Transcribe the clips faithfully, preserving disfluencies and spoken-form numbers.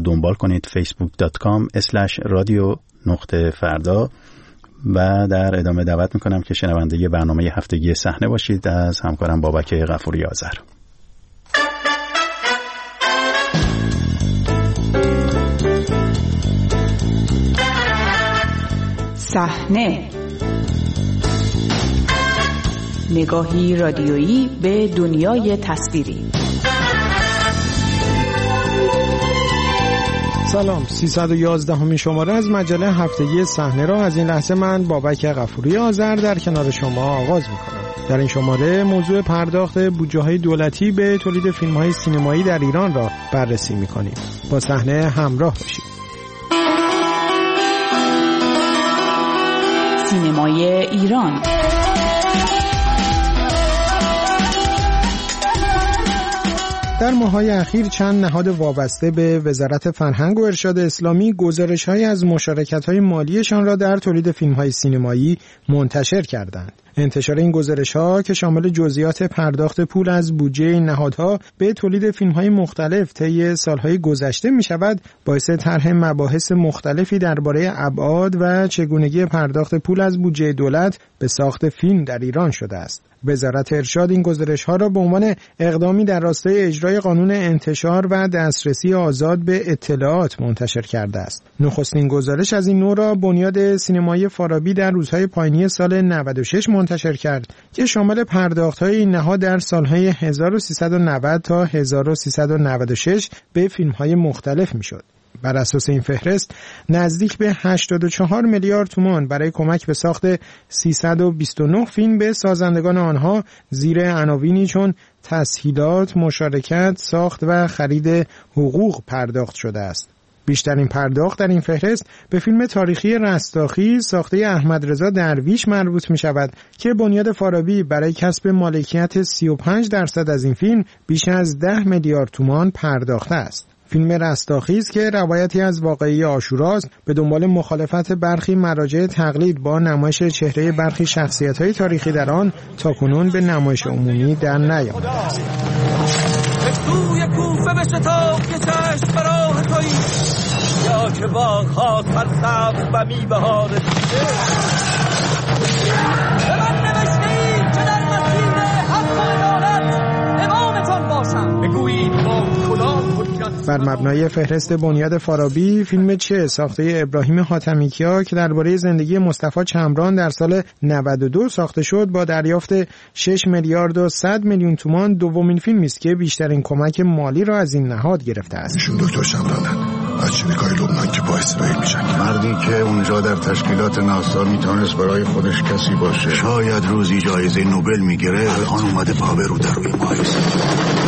دنبال کنید فیسبوک دات کام اسلش رادیو نقطه فردا. و در ادامه دعوت میکنم که شنونده برنامه هفتگی صحنه باشید از همکارم بابک غفوری آذر. صحنه، نگاهی رادیویی به دنیای تصویری. سلام، سیصد و یازده همین شماره از مجله هفتگی صحنه را از این لحظه من بابک غفوری آذر در کنار شما آغاز میکنم. در این شماره موضوع پرداخت بودجه‌های دولتی به تولید فیلم‌های سینمایی در ایران را بررسی میکنیم. با صحنه همراه باشید. سینمای ایران. در ماه‌های اخیر چند نهاد وابسته به وزارت فرهنگ و ارشاد اسلامی گزارش‌هایی از مشارکت‌های مالیشان را در تولید فیلم‌های سینمایی منتشر کردند. انتشار این گزارش‌ها که شامل جزئیات پرداخت پول از بودجه این نهادها به تولید فیلم‌های مختلف طی سال‌های گذشته می‌شود، باعث طرح مباحث مختلفی درباره ابعاد و چگونگی پرداخت پول از بودجه دولت به ساخت فیلم در ایران شده است. وزارت ارشاد این گزارش‌ها را به عنوان اقدامی در راستای اجرای قانون انتشار و دسترسی آزاد به اطلاعات منتشر کرده است. نخستین گزارش از این نوع را بنیاد سینمایی فارابی در روزهای پایانی سال نود و شش منتشر کرد که شامل پرداخت‌های این نهاد در سال‌های هزار و سیصد و نود تا هزار و سیصد و نود و شش به فیلم‌های مختلف می‌شد. بر اساس این فهرست نزدیک به هشتاد و چهار میلیارد تومان برای کمک به ساخت سیصد و بیست و نه فیلم به سازندگان آنها زیر عناوینی چون تسهیلات، مشارکت، ساخت و خرید حقوق پرداخت شده است. بیشترین پرداخت در این فهرست به فیلم تاریخی رستاخیز ساخته احمد رضا درویش مربوط می شود که بنیاد فارابی برای کسب مالکیت سی و پنج درصد از این فیلم بیش از ده میلیارد تومان پرداخته است. فیلم رستاخیز که روایتی از واقعه عاشوراست به دنبال مخالفت برخی مراجع تقلید با نمایش چهره برخی شخصیت‌های تاریخی در آن تاکنون به نمایش عمومی در نیامده است. توی کوفه به شتاب که چشم براه تویی یا که باغ‌ها سرسبز و میوه‌ها رسیده به من نوشته‌ای که در مسیر حق و عدالت امامتان باشم. بگویید با کدام بر مبنای فهرست بنیاد فارابی فیلم چه ساخته ابراهیم حاتمیکیا که درباره زندگی مصطفی چمران در سال نود و دو ساخته شد با دریافت شش میلیارد و صد میلیون تومان دومین فیلمی است که بیشترین کمک مالی را از این نهاد گرفته است. ایشون دکتر چمرانن از چریکای لبنان که با اسرائیل میشن، مردی که اونجا در تشکیلات ناسا میتونست برای خودش کسی باشه، شاید روزی جایزه نوبل میگیره، الان اومده پا رو در روی ما ایستاده.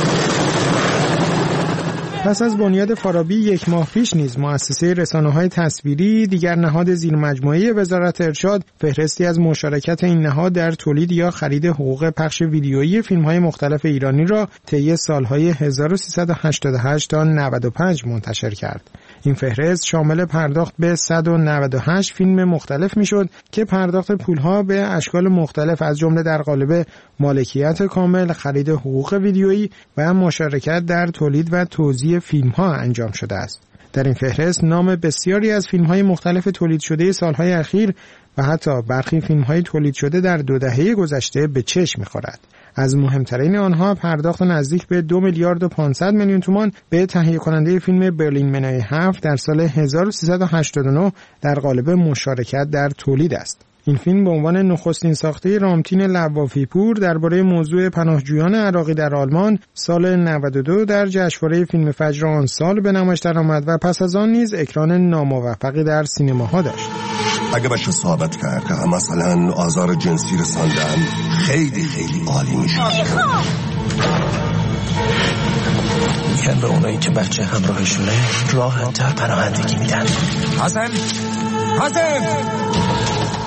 پس از بنیاد فارابی یک ماه پیش نیز مؤسسه رسانه‌های تصویری دیگر نهاد زیر مجموعه وزارت ارشاد فهرستی از مشارکت این نهاد در تولید یا خرید حقوق پخش ویدیویی فیلم‌های مختلف ایرانی را طی سال‌های هزار و سیصد و هشتاد و هشت تا نود و پنج منتشر کرد. این فهرست شامل پرداخت به صد و نود و هشت فیلم مختلف میشد که پرداخت پولها به اشکال مختلف از جمله در قالب مالکیت کامل، خرید حقوق ویدیویی و مشارکت در تولید و توزیع فیلم‌ها انجام شده است. در این فهرست نام بسیاری از فیلم‌های مختلف تولید شده سال‌های اخیر و حتی برخی فیلم‌های تولید شده در دو دهه گذشته به چشم می‌خورد. از مهمترین آنها پرداخت نزدیک به دو میلیارد و پانصد میلیون تومان به تهیه کننده فیلم برلین منای هفت در سال هزار و سیصد و هشتاد و نه در قالب مشارکت در تولید است. این فیلم به عنوان نخستین ساخته رامتین لوافی پور درباره موضوع پناهجویان عراقی در آلمان سال نود و دو در جشنواره فیلم فجر آن سال به نمایش درآمد و پس از آن نیز اکران ناموفقی در سینماها داشت. اگه بشه ثابت کرد که مثلا آزار جنسی رساندن خیلی خیلی عالی میشه. میگن به اونایی که بچه همراهشونه راحت‌تر پناهندگی میدن. حسن حسن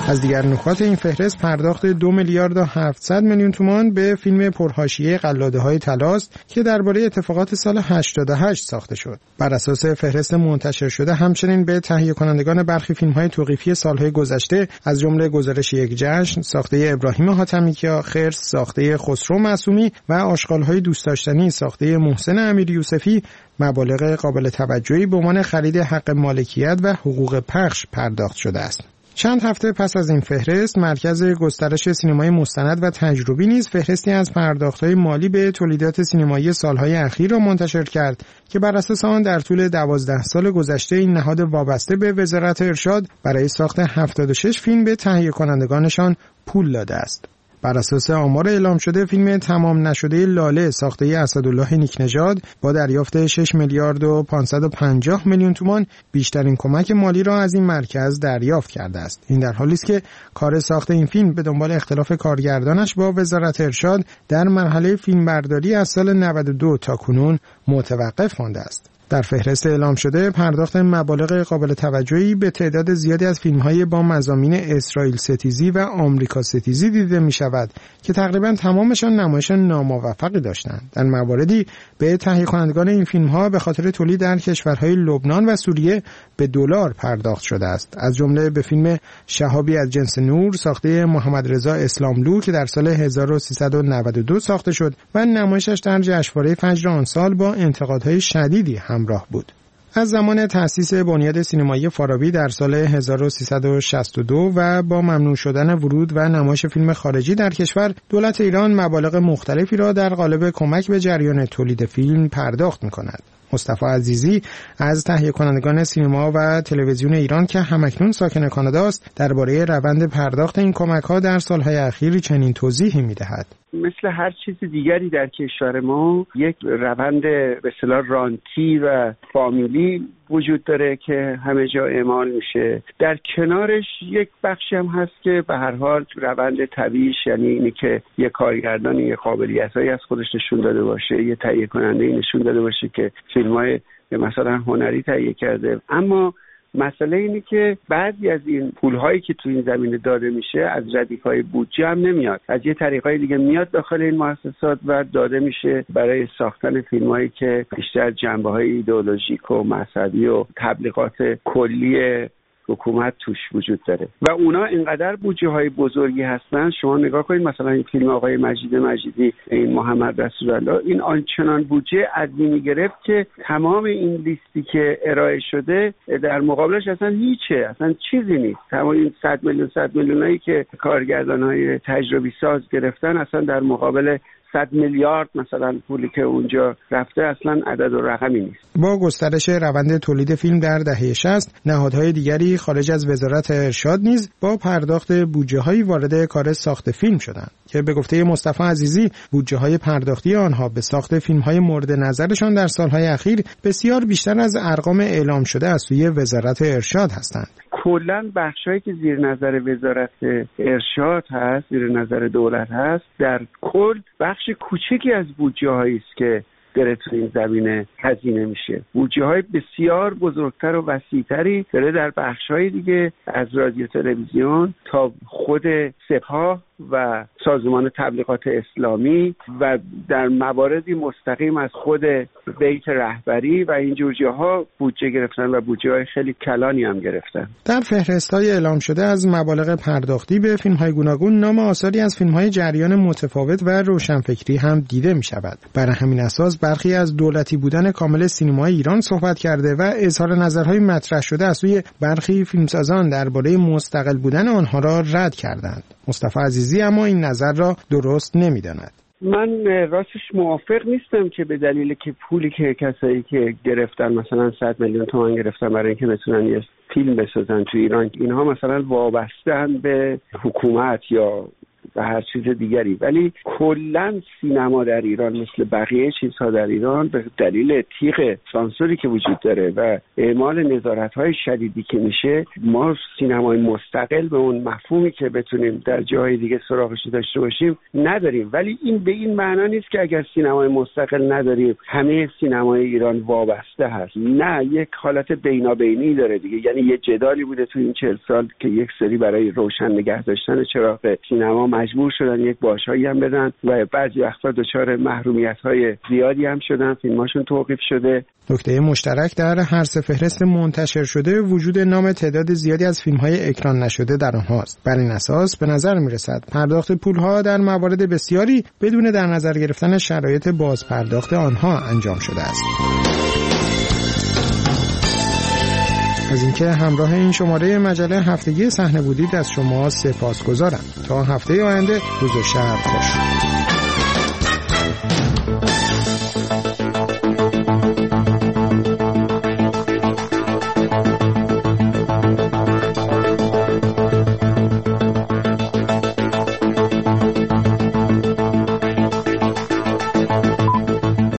از دیگر نکات این فهرست پرداخت دو میلیارد و هفتصد میلیون تومان به فیلم پرحاشیه قلاده‌های طلاست که درباره اتفاقات سال هشتاد و هشت ساخته شد. بر اساس فهرست منتشر شده همچنین به تهیه کنندگان برخی فیلم‌های توقیفی سال‌های گذشته از جمله گزارش یک جشن ساخته ابراهیم حاتمیکیا، خرس ساخته خسرو معصومی و آشغال‌های دوست داشتنی ساخته محسن امیر یوسفی مبالغ قابل توجهی به عنوان خرید حق مالکیت و حقوق پخش پرداخت شده است. چند هفته پس از این فهرست مرکز گسترش سینمای مستند و تجربی نیز فهرستی از پرداخت‌های مالی به تولیدات سینمایی سالهای اخیر را منتشر کرد که بر اساس آن در طول دوازده سال گذشته این نهاد وابسته به وزارت ارشاد برای ساخت هفتاد و شش فیلم به تهیه کنندگانشان پول داده است. بر اساس آمار اعلام شده فیلم تمام نشده لاله ساخته اسدالله نیکنژاد با دریافت شش میلیارد و پانصد و پنجاه میلیون تومان بیشترین کمک مالی را از این مرکز دریافت کرده است. این در حالی است که کار ساخت این فیلم به دنبال اختلاف کارگردانش با وزارت ارشاد در مرحله فیلمبرداری از سال نود و دو تا کنون متوقف مانده است. در فهرست اعلام شده پرداخت مبالغ قابل توجهی به تعداد زیادی از فیلم‌های با مضامین اسرائیل ستیزی و آمریکا ستیزی دیده می‌شود که تقریباً تمامشان نمایش ناموفقی داشتند. در مواردی به تهیه کنندگان این فیلم‌ها به خاطر تولید در کشورهای لبنان و سوریه به دلار پرداخت شده است. از جمله به فیلم شهابی از جنس نور ساخته محمد رضا اسلاملو که در سال هزار و سیصد و نود و دو ساخته شد و نمایشش در جشنواره فجر آن سال با انتقادهای شدیدی همراه بود. از زمان تأسیس بنیاد سینمایی فارابی در سال هزار و سیصد و شصت و دو و با ممنوع شدن ورود و نمایش فیلم خارجی در کشور، دولت ایران مبالغ مختلفی را در قالب کمک به جریان تولید فیلم پرداخت می‌کند. مصطفی عزیزی از تهیه کنندگان سینما و تلویزیون ایران که همکنون ساکن کانادا است درباره روند پرداخت این کمک‌ها در سال‌های اخیر چنین توضیحی می‌دهد. مثل هر چیز دیگری در کشور ما یک روند به اصطلاح رانتی و فامیلی وجود داره که همه جا اعمال میشه. در کنارش یک بخشی هم هست که به هر حال روند طبیعیش، یعنی اینی که یک کارگردانی یک قابلیتایی از خودش نشون داده باشه، یه تهیه کننده نشون داده باشه که فیلم‌های مثلا هنری تهیه کرده. اما مسئله اینه که بعضی از این پول‌هایی که تو این زمینه داده میشه از ردیف‌های بودجه هم نمیاد، از یه طریقای دیگه میاد داخل این مؤسسات و داده میشه برای ساختن فیلم‌هایی که بیشتر جنبه‌های ایدئولوژیک و مذهبی و تبلیغات کلی حکومت توش وجود داره و اونا اینقدر بودجه های بزرگی هستن. شما نگاه کنید مثلا این فیلم آقای مجید مجیدی، این محمد رسول الله، این آنچنان بودجه عظیمی گرفت که تمام این لیستی که ارائه شده در مقابلش اصلا هیچه، اصلا چیزی نیست. تمام این صد میلیون صد میلیونایی که کارگردان‌های تجربی ساز گرفتن اصلا در مقابل صد میلیارد مثلا پولی که اونجا رفته اصلا عدد و رقمی نیست. با گسترش روند تولید فیلم در دهه شصت، نهادهای دیگری خارج از وزارت ارشاد نیز با پرداخت بودجه‌هایی وارد کار ساخت فیلم شدند که به گفته مصطفی عزیزی بودجه‌های پرداختی آنها به ساخت فیلم‌های مورد نظرشان در سال‌های اخیر بسیار بیشتر از ارقام اعلام شده از سوی وزارت ارشاد هستند. کلاً بخشایی که زیر نظر وزارت ارشاد هست، زیر نظر دولت هست، در کل بخش کوچکی از بودجه هایی است که داره تو این زمینه هزینه میشه. بودجه های بسیار بزرگتر و وسیع‌تری داره در بخش های دیگه از رادیو تلویزیون تا خود سپاه و سازمان تبلیغات اسلامی و در مواردی مستقیم از خود بیت رهبری و اینجور جاها بودجه گرفتن و بودجه های خیلی کلانی هم گرفتن. در فهرست‌های اعلام شده از مبالغ پرداختی به فیلم‌های گوناگون نام آثاری از فیلم‌های جریان متفاوت و روشنفکری هم دیده می‌شود. برای همین اساس برخی از دولتی بودن کامل سینمای ایران صحبت کرده و اظهار نظرهای مطرح شده از سوی برخی فیلمسازان درباره مستقل بودن آنها را رد کردند. مصطفی عزیزی اما این نظر را درست نمی‌داند. من راستش موافق نیستم که به دلیل که پولی که کسایی که گرفتن مثلا صد میلیون تومان گرفتن برای اینکه بتونن یه فیلم بسازن تو ایران، اینها مثلا وابسته‌اند به حکومت یا و هر چیز دیگری، ولی کلا سینما در ایران مثل بقیه چیزها در ایران به دلیل تیغ سانسوری که وجود داره و اعمال نظارت‌های شدیدی که میشه، ما سینمای مستقل به اون مفهومی که بتونیم در جاهای دیگه سراغش داشته باشیم نداریم. ولی این به این معنا نیست که اگر سینمای مستقل نداریم همه سینمای ایران وابسته هست. نه، یک حالت بینابینی داره دیگه. یعنی یه جدالی بوده تو این چهل سال که یک سری برای روشن نگه داشتن چراغ سینما مجبور شدن یک باشایی هم بدن و بعضی وقتا دچار محرومیت‌های زیادی هم شدن، فیلماشون توقیف شده. نکته مشترک در هر سه فهرست منتشر شده وجود نام تعداد زیادی از فیلم‌های اکران نشده در آنهاست. بر این اساس به نظر می‌رسد پرداخت پول‌ها در موارد بسیاری بدون در نظر گرفتن شرایط بازپرداخت آنها انجام شده است. از اینکه همراه این شماره مجله هفتگی صحنه بودید از شما سپاسگزارم. تا هفته آینده روز و شب خوش.